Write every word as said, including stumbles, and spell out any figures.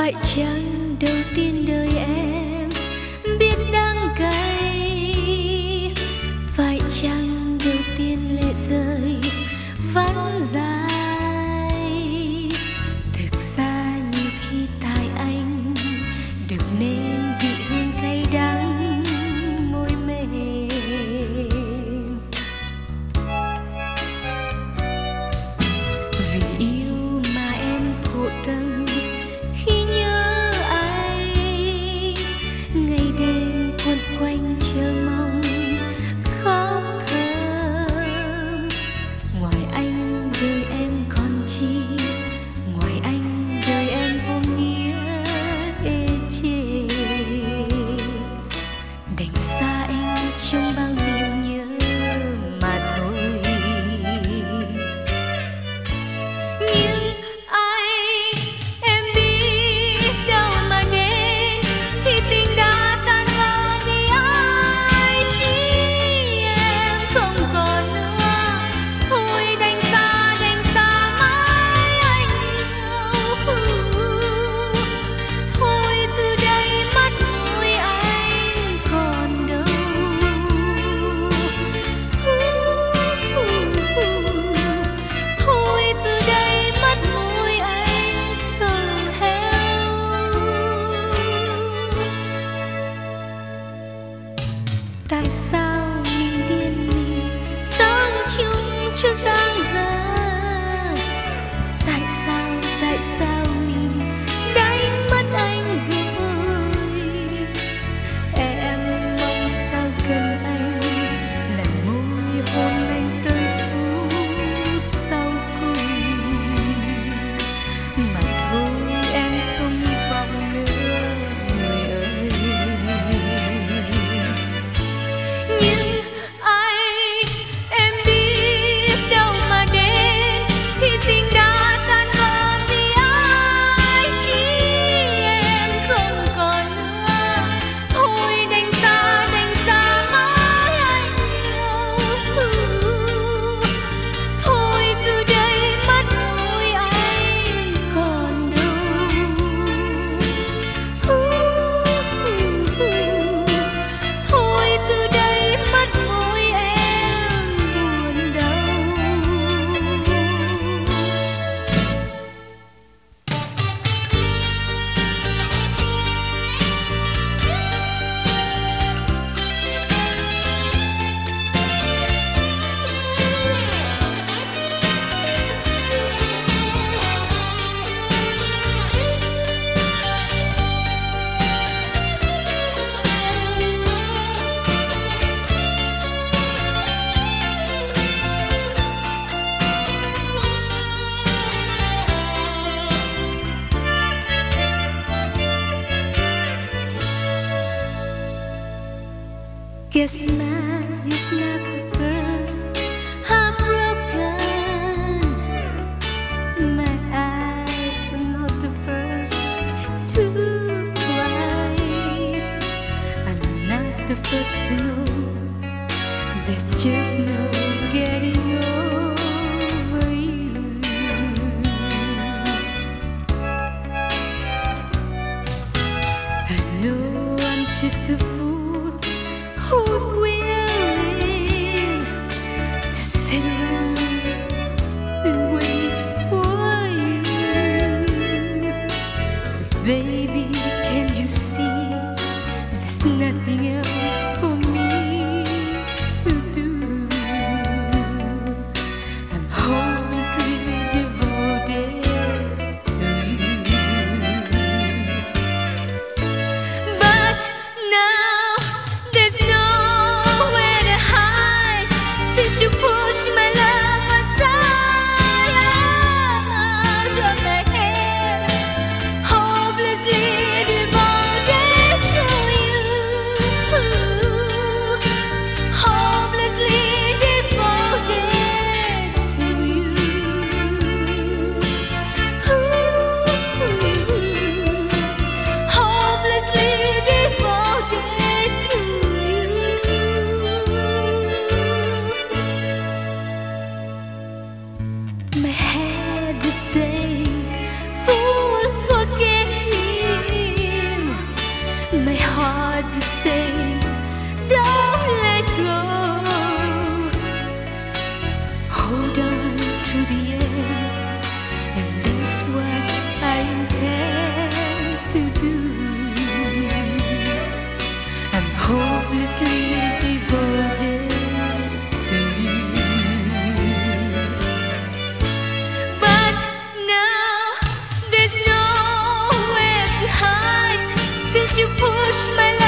Phải chăng đầu tiên đời em biết đắng cay? Phải chăng đầu tiên lệ rơi vẫn dài? Thực ra nhiều khi tại anh được nên vị hương cay đắng môi mềm. Vì yêu mà em khổ tâm khi nhớ anh, ngày đêm quấn quanh chờ mong khóc thầm. Ngoài anh đời em còn chi, ngoài anh đời em vô nghĩa ê chề. Đành xa anh trong bao niềm nhớ mà thôi. Nhưng anh em biết đâu mà nên khi tình đã tan vỡ vì ai chỉ em không còn nữa. Thôi đành xa đành xa mãi anh yêu. Thôi từ đây mắt môi anh còn đâu. Thôi từ đây mắt môi anh giờ héo. Tại sao mình điên mình sống chung cho dang dở? Tại sao, tại sao mình đánh mất anh rồi? Em mong sao gần anh, lần môi hôn anh tới phút sau cùng. Mà thôi em không hy vọng nữa người ơi. Nhưng anh em biết đâu mà đến khi tình đã tan vỡ vì ai chỉ em không còn nữa. Thôi đành xa đành xa mãi anh yêu. Thôi từ đây mắt môi anh còn đâu. Thôi từ đây mắt môi em buồn đau. Guess mine is not the first heartbroken. My eyes are not the first to cry. I'm not the first to know there's just no getting over you. I know I'm just a fool who's willing to sit around and wait for you. But baby, can you see there's nothing else for me to do? I'm hopelessly devoted to you. But now there's nowhere to hide since you push my love aside out of my head. Hopelessly devoted to you. say, don't let go. Hold on to the end, and that's what I intend to do. I'm hopelessly devoted to you. But now there's nowhere to hide, since you pushed my life